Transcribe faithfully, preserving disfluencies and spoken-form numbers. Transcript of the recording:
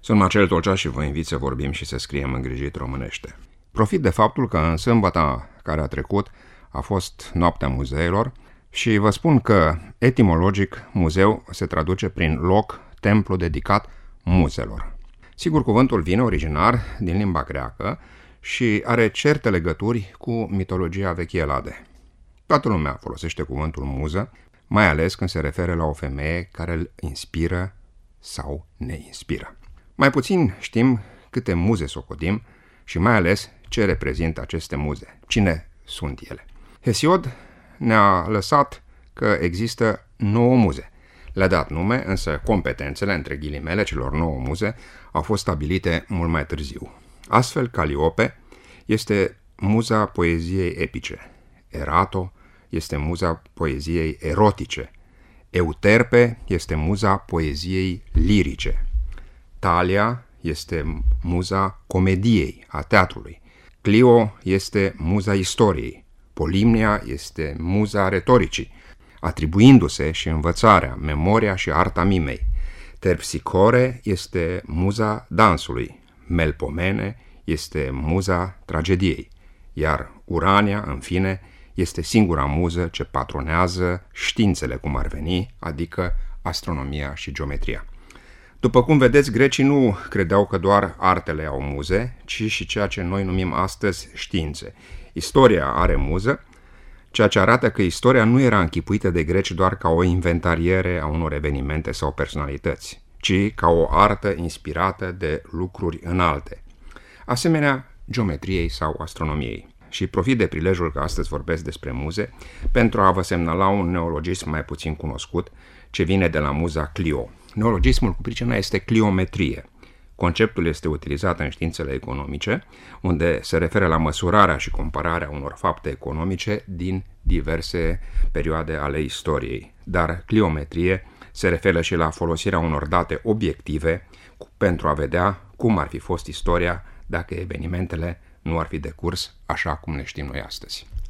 Sunt Marcel Tolcea și vă invit să vorbim și să scriem îngrijit românește. Profit de faptul că în sâmbăta care a trecut a fost Noaptea Muzeelor și vă spun că etimologic muzeu se traduce prin loc, templu dedicat muzelor. Sigur, cuvântul vine originar din limba greacă și are certe legături cu mitologia vechi Elade. Toată lumea folosește cuvântul muză, mai ales când se referă la o femeie care îl inspiră sau ne inspiră. Mai puțin știm câte muze socotim și mai ales ce reprezintă aceste muze, cine sunt ele. Hesiod ne-a lăsat că există nouă muze. Le-a dat nume, însă competențele, între ghilimele, celor nouă muze au fost stabilite mult mai târziu. Astfel, Caliope este muza poeziei epice, Erato este muza poeziei erotice, Euterpe este muza poeziei lirice, Talia este muza comediei, a teatrului, Clio este muza istoriei, Polimnia este muza retoricii, atribuindu-se și învățarea, memoria și arta mimei. Terpsicore este muza dansului, Melpomene este muza tragediei, iar Urania, în fine, este singura muză ce patronează științele cum ar veni, adică astronomia și geometria. După cum vedeți, grecii nu credeau că doar artele au muze, ci și ceea ce noi numim astăzi științe. Istoria are muză, ceea ce arată că istoria nu era închipuită de greci doar ca o inventariere a unor evenimente sau personalități, ci ca o artă inspirată de lucruri înalte, asemenea geometriei sau astronomiei. Și profit de prilejul că astăzi vorbesc despre muze pentru a vă semnala un neologism mai puțin cunoscut ce vine de la muza Clio. Neologismul cu pricina este cliometrie. Conceptul este utilizat în științele economice, unde se referă la măsurarea și compararea unor fapte economice din diverse perioade ale istoriei. Dar cliometrie se referă și la folosirea unor date obiective pentru a vedea cum ar fi fost istoria dacă evenimentele nu ar fi decurs așa cum ne știm noi astăzi.